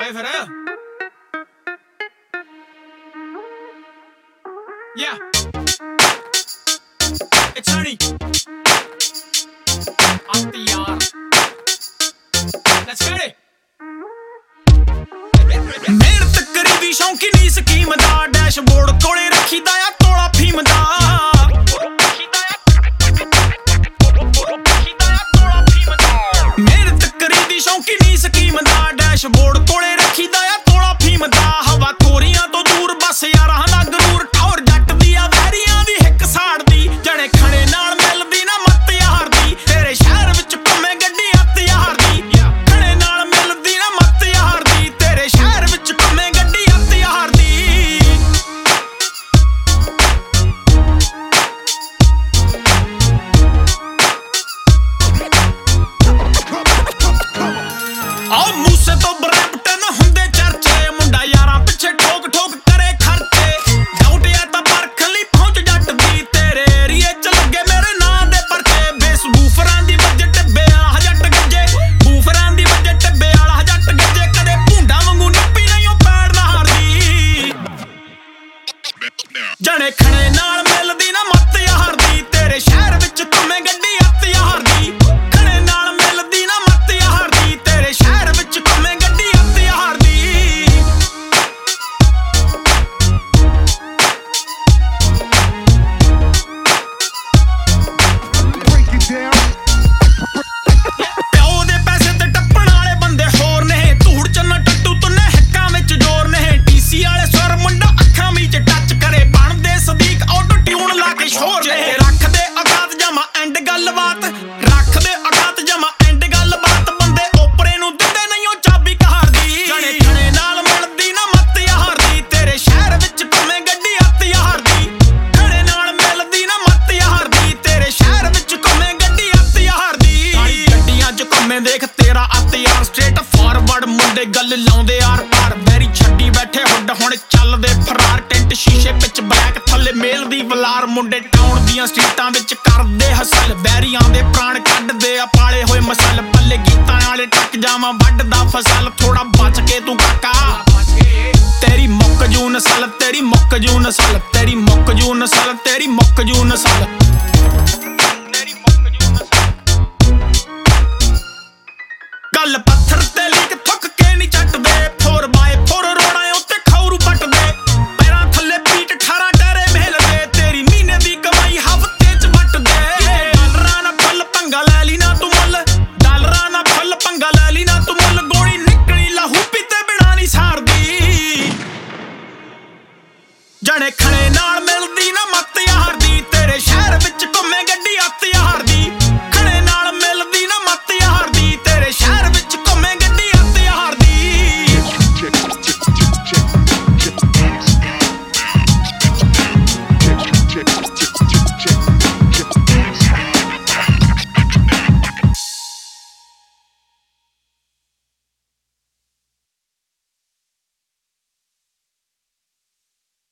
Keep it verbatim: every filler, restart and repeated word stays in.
ਗਏ ਫਿਰ। Yeah, it's Ernie. I'm the yard. Let's get it. ਮਿਹਨਤ ਕਰੀਦੀ ਸ਼ੌਂਕੀ ਨੀ ਸਕੀਮ ਦਾ, ਡੈਸ਼ਬੋਰਡ ਕੋਲੇ ਰੱਖੀਦਾ ਆ ਤੋਲਾ ਫੀਮ ਦਾ। ਮਿਹਨਤ ਕਰੀਦੀ ਸ਼ੌਂਕੀ ਨੀ ਸਕੀਮ ਦਾ, ਡੈਸ਼ਬੋਰਡ ਕੋਲੇ ਰੱਖੀਦਾ ਆ ਤੋਲਾ ਫੀਮ ਦਾ। ਹਵਾ ਖੋਰੀਆਂ ਤੋਂ ਦੂਰ ਬਸ ਯਾਰਾਂ ਦਾ ਗਰੂਰ, ਟੌਰ ਜੱਟ ਦੀ ਆ ਵਹਿਰੀਆਂ ਦੀ ਹਿੱਕ ਸਾੜਦੀ। ਜਣੇ ਖਣੇ ਨਾਲ ਮਿਲਦੀ ਨਾ ਮੱਤ ਯਾਰ ਦੀ, ਤੇਰੇ ਸ਼ਹਿਰ ਵਿੱਚ ਘੁੰਮੇ ਗੱਡੀ ਅੱਤ ਯਾਰ ਦੀ। ਖਣੇ ਨਾਲ ਮਿਲਦੀ ਨਾ ਮੱਤ ਯਾਰ ਦੀ, ਤੇਰੇ ਸ਼ਹਿਰ ਵਿੱਚ ਘੁੰਮੇ ਗੱਡੀ ਅੱਤ ਯਾਰ ਦੀ। ਆਹ ਮੂਸੇ ਤੋਂ ਬਰੈਂਪਟਨ ਹੁੰਦੇ ਚਰਚੇ, ਮੁੰਡਾ ਯਾਰਾਂ ਪਿੱਛੇ ਠੋਕ ਠੋਕ ਕਰੇ ਖਰਚੇ। ਡਾਊਟਿਆ ਤਾਂ ਪਰਖ ਲਈ ਪਹੁੰਚ ਜੱਟ ਦੀ, ਤੇਰੇ ਏਰੀਏ ਚ ਲੱਗੇ ਮੇਰੇ ਨਾਂ ਦੇ ਪਰਚੇ। ਬੇਸ ਬੂਫਰਾਂ ਦੀ ਵੱਜੇ ਟਿੱਬੇ ਵਾਲਾ ਜੱਟ ਗੱਜੇ, ਬੂਫਰਾਂ ਦੀ ਵੱਜੇ ਟਿੱਬੇ ਵਾਲਾ ਜੱਟ ਗੱਜੇ। ਕਦੇ ਭੁੰਡਾ ਵਾਂਗੂ ਨੱਪੀ ਨਹੀਂ ਉਹ ਪੈੜ ਨਾ ਹਾਰਦੀ। ਜਣੇ ਖਣੇ ਨਾਲ ਮਿਲਦੀ ਨਾ ਮੱਤ ਯਾਰ ਦੀ, ਤੇਰੇ ਸ਼ਹਿਰ ਵਿੱਚ ਘੁੰਮੇ ਗੱਡੀ ਅੱਤ ਯਾਰ ਦੀ। ਖਣੇ ਨਾਲ ਮਿਲਦੀ ਨਾ ਮੱਤ ਯਾਰ ਦੀ, ਤੇਰੇ ਸ਼ਹਿਰ ਵਿੱਚ ਘੁੰਮੇ ਗੱਡੀ ਅੱਤ ਯਾਰ ਦੀ। ਪਿਓ ਦੇ ਪੈਸੇ ਤੇ ਟੱਪਣ ਵਾਲੇ ਬੰਦੇ ਹੋਰ ਨੇ, ਧੂੜ ਚੰਨਾ ਟੱਟੂ ਤੁੰਨੇ ਹਿੱਕਾਂ ਵਿੱਚ ਜ਼ੋਰ ਨੇ। ਟੀਸੀ ਵਾਲੇ ਸਵਰ ਮੁੰਡਾ ਅੱਖਾਂ ਵਿੱਚ ਟੱਚ ਕਰੇ, ਬਣਦੇ ਸਦੀਕ ਆਟੋ ਟਿਊਨ ਲਾ ਕੇ ਸ਼ੋਰ ਨੇ। ਰੱਖਦੇ ਔਕਾਤ ਜਮਾ ਐਂਡ ਗੱਲਬਾਤ, ਰੱਖਦੇ ਔਕਾਤ ਜਮਾ ਐਂਡ ਗੱਲਬਾਤ। ਬੰਦੇ ਓਪਰੇ ਨੂੰ ਦਿੰਦੇ ਨਹੀਂ ਉਹ ਚਾਬੀ ਕਹਾਰ ਦੀ। ਜਣੇ ਖਣੇ ਨਾਲ ਮਿਲਦੀ ਨਾ ਮੱਤ ਯਾਰ ਦੀ, ਤੇਰੇ ਸ਼ਹਿਰ ਵਿੱਚ ਘੁੰਮੇ ਗੱਡੀ ਅੱਤ ਯਾਰ ਦੀ। ਖਣੇ ਨਾਲ ਮਿਲਦੀ ਨਾ ਮੱਤ ਯਾਰ ਦੀ, ਤੇਰੇ ਸ਼ਹਿਰ ਵਿੱਚ ਘੁੰਮੇ ਗੱਡੀ ਅੱਤ ਯਾਰ ਦੀ। ਕਾਲੀ ਗੱਡੀਆਂ ਚ ਘੁੰਮੇ ਦੇਖ ਤੇਰਾ ਅੱਤ ਯਾਰ, ਸਟ੍ਰੇਟ ਫਾਰਵਰਡ ਮੁੰਡੇ ਗੱਲ ਲਾਉਂਦੇ ਆਰ ਪਾਰ। ਬੈਰੀ ਛੱਡੀ ਬੈਠੇ ਹੁੱਡ ਹੁਣ ਚੱਲਦੇ ਫਰਾਰ, ਟੈਂਟ ਸ਼ੀਸ਼ੇ ਵਿੱਚ ਬਲੈਕ ਥੱਲੇ ਮੇਲ ਦੀ ਵਲਾਰ। ਮੁੰਡੇ ਟਾਊਨ ਦੀਆਂ ਸਟਰੀਟਾਂ ਵਿੱਚ ਕਰਦੇ ਹਸਲ, ਬੈਰੀਆਂ ਦੇ ਪ੍ਰਾਣ ਕੱਢਦੇ ਆ ਪਾਲੇ ਹੋਏ ਮਸਲ। ਪੱਲੇ ਗੀਤਾਂ ਵਾਲੇ ਟੱਕ ਜਾਵਾਂ ਵੱਢਦਾ ਫਸਲ, ਥੋੜਾ ਬਚ ਕੇ ਤੂੰ ਕਾਕਾ। ਤੇਰੀ ਮੁੱਕ ਜੂ ਨਸਲ, ਤੇਰੀ ਮੁੱਕ ਜੂ ਨਸਲ, ਤੇਰੀ ਮੁੱਕ ਜੂ ਨਸਲ, ਤੇਰੀ ਮੁੱਕ ਜੂ ਨਸਲ। ਗੱਲ ਪੱਥਰ ਤੇ ਲੀਕ ਥੁੱਕ ਕੇ ਨਹੀਂ ਚੱਟਦੇ, ਫੋਰ ਬਾਏ ਫੋਰ ਰੋੜਾਂ ਉੱਤੇ ਖੌਰੂ ਪੱਟਦੇ। ਪੈਰਾਂ ਥੱਲੇ ਪੀਟ ਅਠਾਰਾਂ ਟੈਰੇ ਮੇਲਦੇ, ਤੇਰੀ ਮਹੀਨੇ ਦੀ ਕਮਾਈ ਹਫ਼ਤੇ ਚ ਵੱਟਦੇ। ਡਾਲਰਾਂ ਨਾਲ ਫੁੱਲ ਪੰਗਾ ਲੈ ਲਈ ਨਾ ਤੂੰ ਮੁੱਲ, ਡਾਲਰਾਂ ਨਾਲ ਫੁੱਲ ਪੰਗਾ ਲੈ ਲਈ ਨਾ ਤੂੰ ਮੁੱਲ। ਗੋਲੀ ਨਿਕਲੀ ਲਹੂ ਪੀਤੇ ਬਿਨਾਂ ਨਹੀਂ ਸਾਰਦੀ। ਜਣੇ ਖਣੇ ਨਾਲ ਮਿਲਦੀ ਨਾ ਮੱਤ ਯਾਰ ਦੀ, ਤੇਰੇ ਸ਼ਹਿਰ ਵਿੱਚ ਘੁੰਮੇ ਗੱਡੀ ਅੱਤ ਯਾਰ ਦੀ।